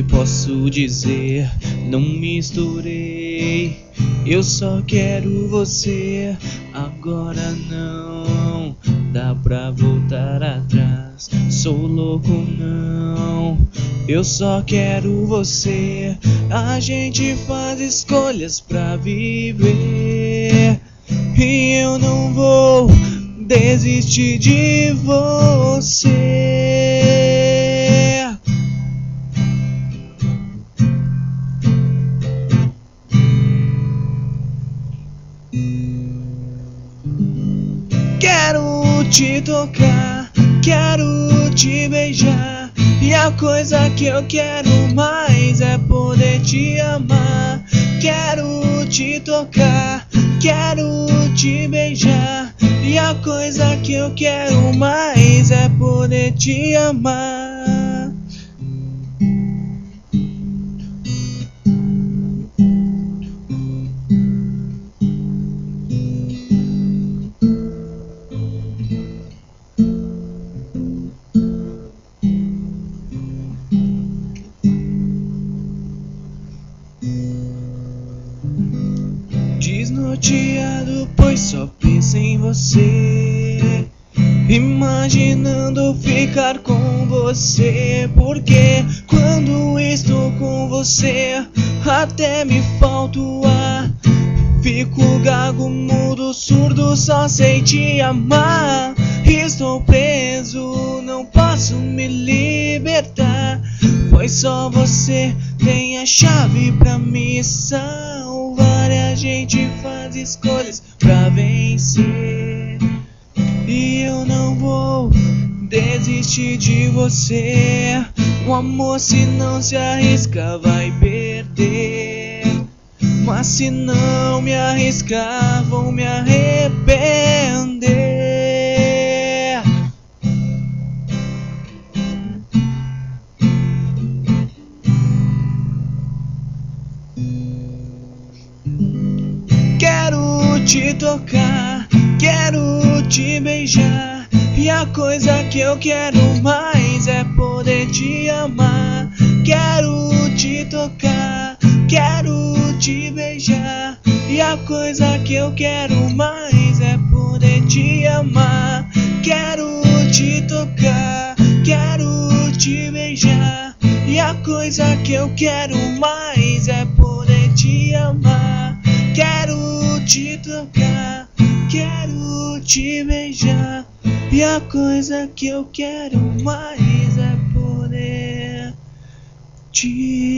que posso dizer? Não misturei, eu só quero você. Agora não dá pra voltar atrás. Sou louco não, eu só quero você. A gente faz escolhas pra viver e eu não vou desistir de você. Quero te tocar, quero te beijar, e a coisa que eu quero mais é poder te amar. Quero te tocar, quero te beijar, e a coisa que eu quero mais é poder te amar. Desnorteado, pois só penso em você, imaginando ficar com você. Porque quando estou com você, até me falta o ar. Fico gago, mudo, surdo, só sei te amar. Estou preso, não posso me libertar, pois só você tem a chave pra me salvar. E a gente faz escolhas pra vencer, e eu não vou desistir de você. O amor, se não se arrisca, vai perder. Mas se não me arriscar, vou me arrepender. Quero te tocar, quero te beijar, e a coisa que eu quero mais é poder te amar. Quero te tocar, quero te beijar, e a coisa que eu quero mais é poder te amar. Quero te tocar, quero te beijar, e a coisa que eu quero mais é poder te amar. Quero te tocar, quero te beijar, e a coisa que eu quero mais é poder te